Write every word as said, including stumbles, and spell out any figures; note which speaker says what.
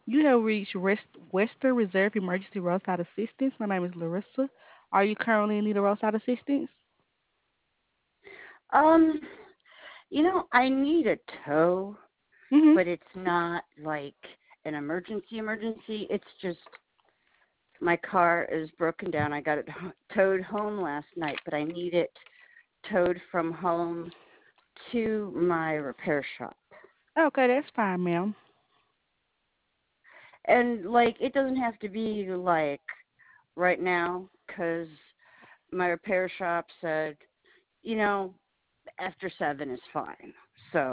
Speaker 1: You have reached West, Western Reserve Emergency Roadside Assistance. My name is Larissa. Are you currently in need of roadside assistance?
Speaker 2: Um, you know, I need a tow,
Speaker 1: Mm-hmm.
Speaker 2: but it's not like an emergency emergency. It's just my car is broken down. I got it h- towed home last night, but I need it towed from home to my repair shop.
Speaker 1: Okay, that's fine, ma'am.
Speaker 2: And like it doesn't have to be like right now cuz my repair shop said, you know, after seven is fine.